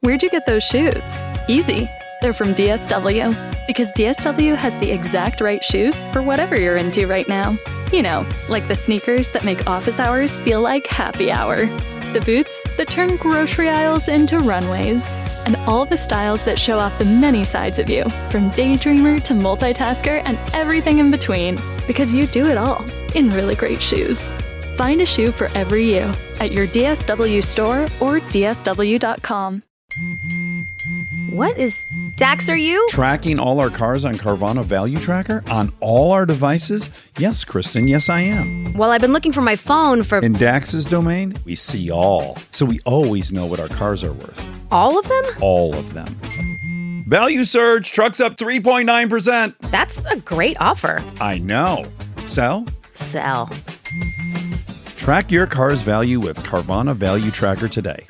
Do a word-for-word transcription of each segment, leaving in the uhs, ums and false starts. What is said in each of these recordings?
Where'd you get those shoes? Easy. They're from D S W. Because D S W has the exact right shoes for whatever you're into right now. You know, like the sneakers that make office hours feel like happy hour. The boots that turn grocery aisles into runways. And all the styles that show off the many sides of you, from daydreamer to multitasker and everything in between. Because you do it all in really great shoes. Find a shoe for every you at your D S W store or D S W dot com. What is Dax, are you? Tracking all our cars on Carvana Value Tracker on all our devices? Yes, Kristen, yes I am. Well, I've been looking for my phone for... In Dax's domain, we see all. So we always know what our cars are worth. All of them? All of them. Value surge, trucks up three point nine percent. That's a great offer. I know. Sell? Sell. Track your car's value with Carvana Value Tracker today.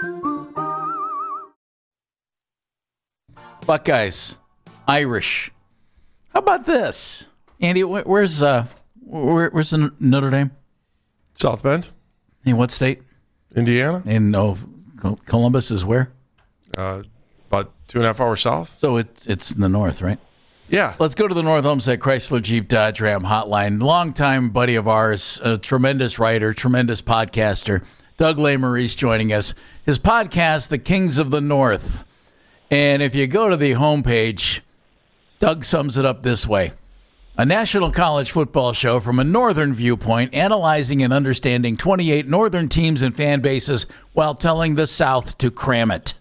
Buckeyes, Irish. How about this, Andy? Wh- where's uh, where, where's the Notre Dame? South Bend. In what state? Indiana. In oh, Columbus is where? Uh, about two and a half hours south. So it's it's in the north, right? Yeah. Let's go to the North Homestead Chrysler Jeep Dodge Ram hotline. Longtime buddy of ours, a tremendous writer, tremendous podcaster. Doug Lesmerises joining us. His podcast, The Kings of the North. And if you go to the homepage, Doug sums it up this way. A national college football show from a northern viewpoint, analyzing and understanding twenty-eight northern teams and fan bases while telling the South to cram it.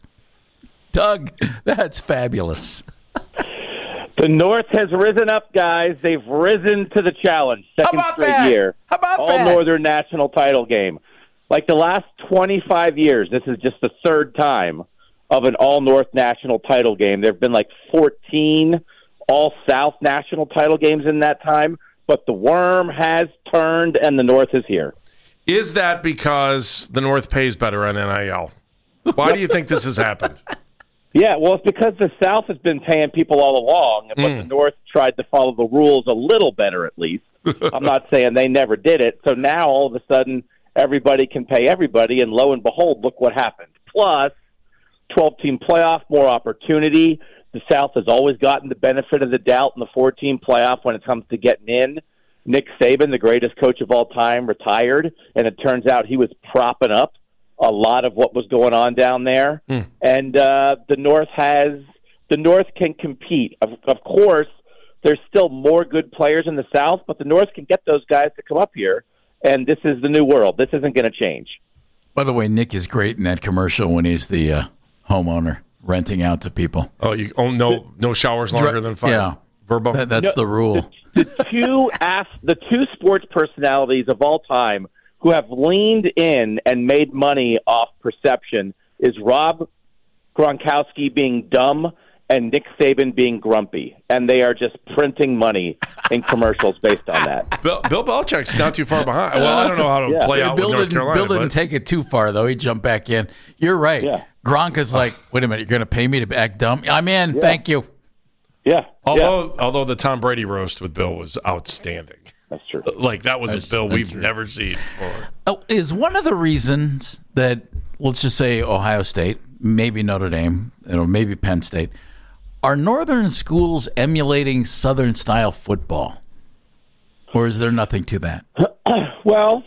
Doug, that's fabulous. The North has risen up, guys. They've risen to the challenge. Second straight that? year. How about All that? Northern national title game. Like the last twenty-five years, this is just the third time of an All-North national title game. There have been like fourteen All-South national title games in that time, but the worm has turned and the North is here. Is that because the North pays better on N I L? Why do you think this has happened? Yeah, well, it's because the South has been paying people all along, but Mm. the North tried to follow the rules a little better at least. I'm not saying they never did it. So now all of a sudden everybody can pay everybody, and lo and behold, look what happened. Plus, twelve-team playoff, more opportunity. The South has always gotten the benefit of the doubt in the four-team playoff when it comes to getting in. Nick Saban, the greatest coach of all time, retired, and it turns out he was propping up a lot of what was going on down there. Hmm. And uh, the North has the North can compete. Of, of course, there's still more good players in the South, but the North can get those guys to come up here, and this is the new world. This isn't going to change. By the way, Nick is great in that commercial when he's the uh, homeowner renting out to people. Oh, you oh no no showers longer than five. Yeah, Verbo. That, that's No, the rule. The, the two af- the two sports personalities of all time who have leaned in and made money off perception is Rob Gronkowski being dumb and Nick Saban being grumpy. And they are just printing money in commercials based on that. Bill, Bill Belichick's not too far behind. Well, I don't know how to Yeah. play Yeah, out Bill with North didn't, Carolina. Bill didn't but take it too far, though. He jumped back in. You're right. Yeah. Gronk is like, wait a minute, you're going to pay me to act dumb? I'm in. Yeah. Thank you. Yeah. although yeah, although the Tom Brady roast with Bill was outstanding. that's true. Like, that was That's- a Bill that's we've true. never seen before. Oh, is one of the reasons that, let's just say Ohio State, maybe Notre Dame, you know, maybe Penn State, are northern schools emulating southern-style football? Or is there nothing to that? Well,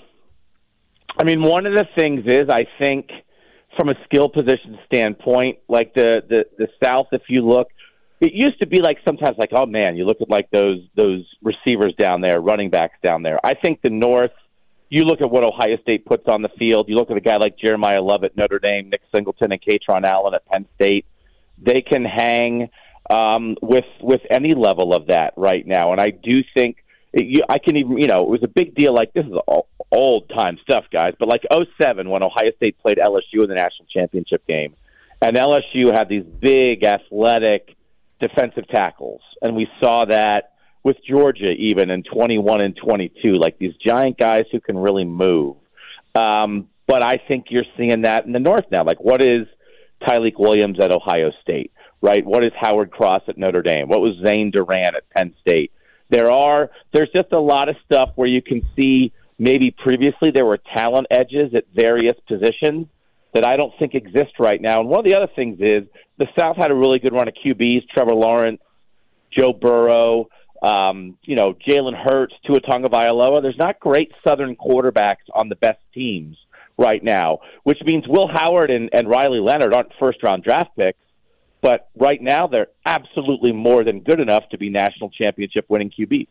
I mean, one of the things is, I think, from a skill position standpoint, like the, the, the South, if you look, it used to be like sometimes like, oh, man, you look at like those those receivers down there, running backs down there. I think the North, you look at what Ohio State puts on the field, you look at a guy like Jeremiah Love at Notre Dame, Nick Singleton and Katron Allen at Penn State, they can hang um, with with any level of that right now. And I do think it, you, I can even, you know, it was a big deal. Like, this is all old time stuff, guys. But like oh seven, when Ohio State played L S U in the national championship game, and L S U had these big athletic defensive tackles, and we saw that with Georgia even in twenty-one and twenty-two, like these giant guys who can really move. Um, but I think you're seeing that in the North now. Like, what is Tyleik Williams at Ohio State, right? What is Howard Cross at Notre Dame? What was Zane Duran at Penn State? There are, there's just a lot of stuff where you can see maybe previously there were talent edges at various positions, that I don't think exist right now. And one of the other things is the South had a really good run of Q Bs, Trevor Lawrence, Joe Burrow, um, you know, Jalen Hurts, Tua Tagovailoa. There's not great Southern quarterbacks on the best teams right now, which means Will Howard and, and Riley Leonard aren't first-round draft picks, but right now they're absolutely more than good enough to be national championship-winning Q Bs.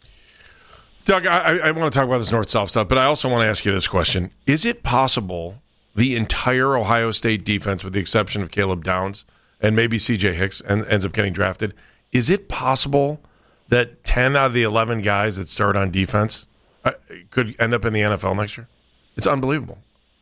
Doug, I, I want to talk about this North-South stuff, but I also want to ask you this question. Is it possible the entire Ohio State defense, with the exception of Caleb Downs and maybe C J Hicks, and ends up getting drafted, is it possible that ten out of the eleven guys that start on defense uh, could end up in the N F L next year? It's unbelievable.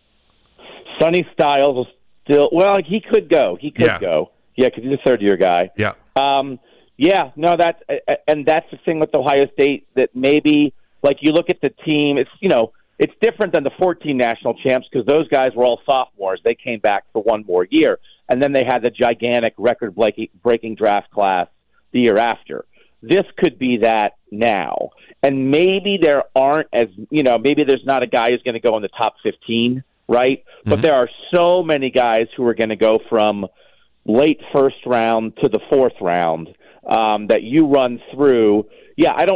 Sonny Styles will still – well, he could go. He could yeah. go. Yeah, because he's a third-year guy. Yeah. Um, yeah, no, that's – and that's the thing with Ohio State, that maybe, like, you look at the team, it's, you know, it's different than the fourteen national champs because those guys were all sophomores. They came back for one more year, and then they had the gigantic record-breaking draft class the year after. This could be that now. And maybe there aren't as, you know, maybe there's not a guy who's going to go in the top fifteen, right? Mm-hmm. But there are so many guys who are going to go from late first round to the fourth round um, that you run through. Yeah, I don't,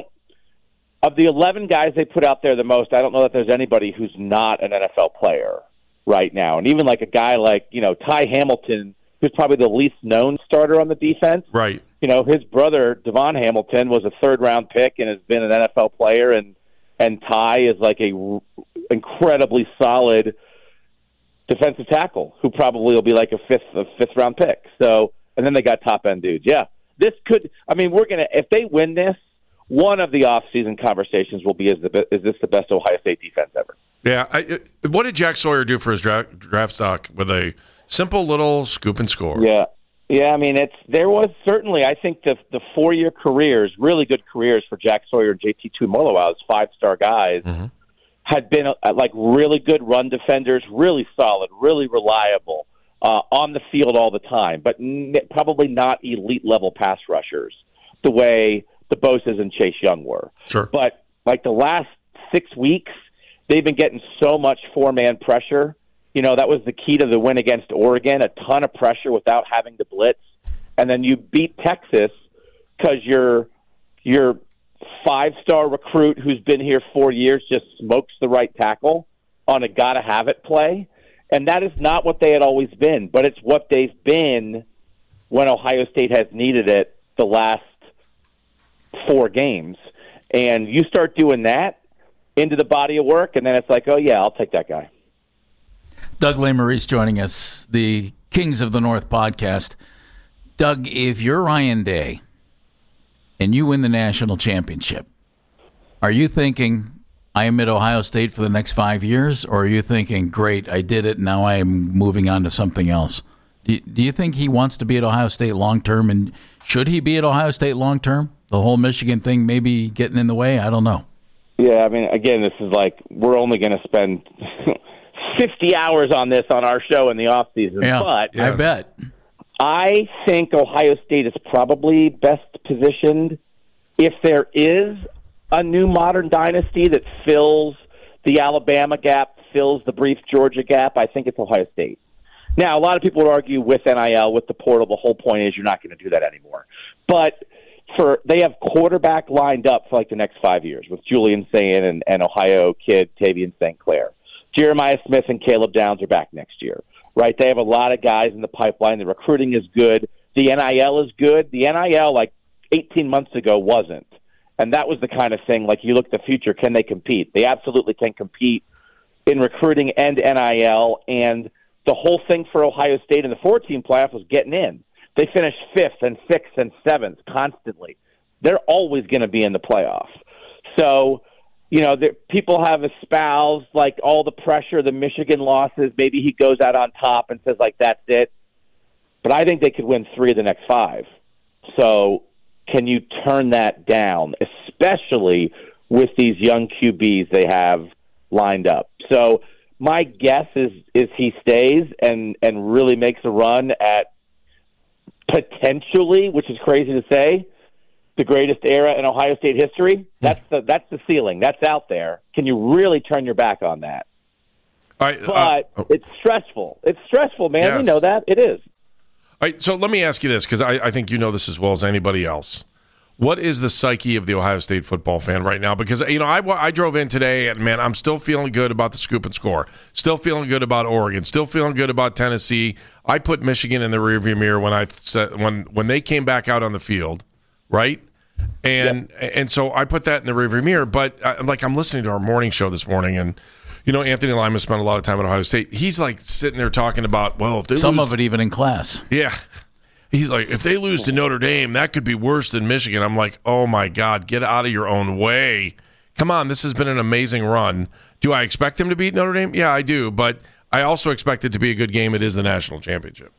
of the eleven guys they put out there the most, I don't know that there's anybody who's not an N F L player right now. And even like a guy like, you know, Ty Hamilton, who's probably the least known starter on the defense. Right. You know, his brother, Devon Hamilton, was a third-round pick and has been an N F L player, and and Ty is like a r- incredibly solid defensive tackle who probably will be like a fifth a fifth-round pick. So, and then they got top-end dudes. Yeah, this could – I mean, we're going to – if they win this, one of the off-season conversations will be, is, the, is this the best Ohio State defense ever? Yeah. I, what did Jack Sawyer do for his draft, draft stock with a simple little scoop and score? Yeah. Yeah, I mean, it's there was certainly, I think, the the four-year careers, really good careers for Jack Sawyer and J T Tuimoloau, five-star guys, mm-hmm. had been uh, like really good run defenders, really solid, really reliable, uh, on the field all the time, but n- probably not elite-level pass rushers the way the Bosa's and Chase Young were. Sure. But like the last six weeks, they've been getting so much four-man pressure. You know, that was the key to the win against Oregon, a ton of pressure without having to blitz. And then you beat Texas because your your five-star recruit who's been here four years just smokes the right tackle on a gotta-have-it play. And that is not what they had always been, but it's what they've been when Ohio State has needed it the last four games. And you start doing that into the body of work, and then it's like, oh, yeah, I'll take that guy. Doug Lesmerises joining us, the Kings of the North podcast. Doug, if you're Ryan Day and you win the national championship, are you thinking, I am at Ohio State for the next five years, or are you thinking, great, I did it, now I am moving on to something else? Do you, do you think he wants to be at Ohio State long-term, and should he be at Ohio State long-term? The whole Michigan thing maybe getting in the way? I don't know. Yeah, I mean, again, this is like, we're only going to spend fifty hours on this on our show in the off season. Yeah, but yes. I bet. I think Ohio State is probably best positioned if there is a new modern dynasty that fills the Alabama gap, fills the brief Georgia gap. I think it's Ohio State. Now, a lot of people would argue with N I L, with the portal, the whole point is you're not going to do that anymore. But for they have quarterback lined up for like the next five years with Julian Sayin and, and Ohio kid Tavian Saint Clair. Jeremiah Smith and Caleb Downs are back next year, right? They have a lot of guys in the pipeline. The recruiting is good. The N I L is good. The N I L, like eighteen months ago, wasn't. And that was the kind of thing, like you look at the future, can they compete? They absolutely can compete in recruiting and N I L. And the whole thing for Ohio State in the four-team playoff was getting in. They finished fifth and sixth and seventh constantly. They're always going to be in the playoff. So, you know, the, people have espoused, like, all the pressure, the Michigan losses. Maybe he goes out on top and says, like, that's it. But I think they could win three of the next five. So can you turn that down, especially with these young Q Bs they have lined up? So my guess is is he stays and, and really makes a run at potentially, which is crazy to say, the greatest era in Ohio State history. That's the that's the ceiling. That's out there. Can you really turn your back on that? All right, but uh, oh. it's stressful. It's stressful, man. Yes. You know that. It is. All right, so let me ask you this, because I, I think you know this as well as anybody else. What is the psyche of the Ohio State football fan right now? Because, you know, I, I drove in today, and, man, I'm still feeling good about the scoop and score. Still feeling good about Oregon. Still feeling good about Tennessee. I put Michigan in the rearview mirror when I said, when when they came back out on the field, right? And yep. and so I put that in the rearview mirror. But, uh, like, I'm listening to our morning show this morning, and you know, Anthony Lima spent a lot of time at Ohio State. He's like sitting there talking about, well, if they some lose, of it even in class. Yeah. He's like, if they lose to Notre Dame, that could be worse than Michigan. I'm like, oh, my God, get out of your own way. Come on, this has been an amazing run. Do I expect them to beat Notre Dame? Yeah, I do. But I also expect it to be a good game. It is the national championship.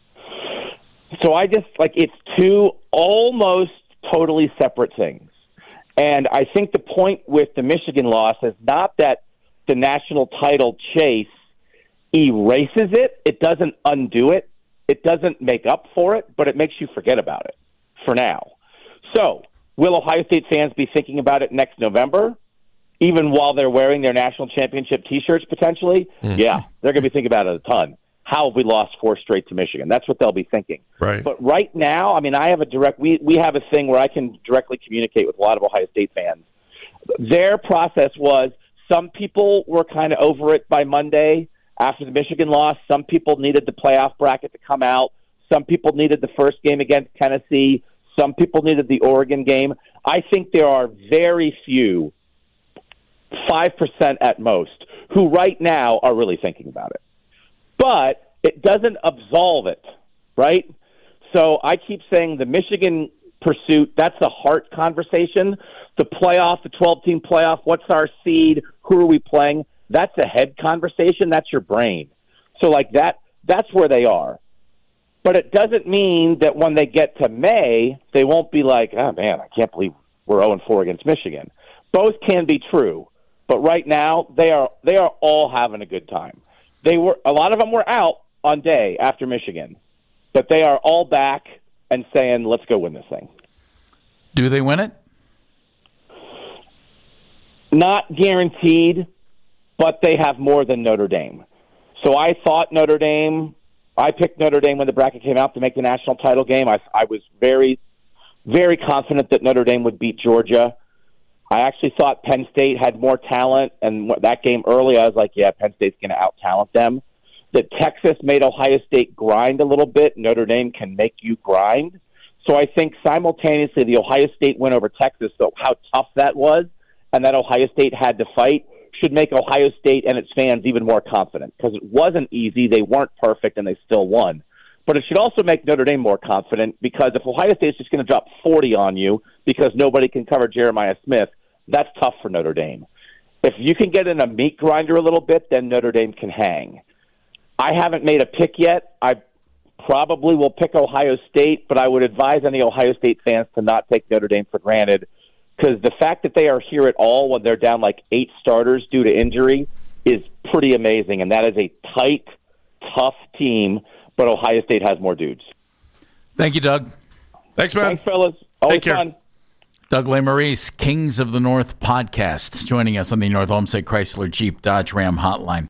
So I just, like, it's two almost totally separate things. And I think the point with the Michigan loss is not that the national title chase erases it. It doesn't undo it. It doesn't make up for it, but it makes you forget about it for now. So will Ohio State fans be thinking about it next November, even while they're wearing their national championship T-shirts potentially? Mm-hmm. Yeah, they're going to be thinking about it a ton. How have we lost four straight to Michigan? That's what they'll be thinking. Right. But right now, I mean, I have a direct we, – we have a thing where I can directly communicate with a lot of Ohio State fans. Their process was – some people were kind of over it by Monday after the Michigan loss. Some people needed the playoff bracket to come out. Some people needed the first game against Tennessee. Some people needed the Oregon game. I think there are very few, five percent at most, who right now are really thinking about it. But it doesn't absolve it, right? So I keep saying the Michigan pursuit, that's a heart conversation. The playoff, the twelve-team playoff, what's our seed, who are we playing? That's a head conversation. That's your brain. So, like, that, that's where they are. But it doesn't mean that when they get to May, they won't be like, oh, man, I can't believe we're oh and four against Michigan. Both can be true. But right now, they are they are all having a good time. They were a lot of them were out on day after Michigan. But they are all back and saying, let's go win this thing. Do they win it? Not guaranteed, but they have more than Notre Dame. So I thought Notre Dame, I picked Notre Dame when the bracket came out to make the national title game. I, I was very, very confident that Notre Dame would beat Georgia. I actually thought Penn State had more talent, and that game early, I was like, yeah, Penn State's going to out-talent them. That Texas made Ohio State grind a little bit. Notre Dame can make you grind. So I think simultaneously the Ohio State win over Texas, so how tough that was, and that Ohio State had to fight, should make Ohio State and its fans even more confident, because it wasn't easy. They weren't perfect, and they still won. But it should also make Notre Dame more confident, because if Ohio State's just going to drop forty on you because nobody can cover Jeremiah Smith, that's tough for Notre Dame. If you can get in a meat grinder a little bit, then Notre Dame can hang. I haven't made a pick yet. I probably will pick Ohio State, but I would advise any Ohio State fans to not take Notre Dame for granted, because the fact that they are here at all when they're down like eight starters due to injury is pretty amazing, and that is a tight, tough team, but Ohio State has more dudes. Thank you, Doug. Thanks, man. Thanks, fellas. Always Take care. fun. Doug Lesmerises, Kings of the North podcast, joining us on the North Olmsted Chrysler Jeep Dodge Ram Hotline.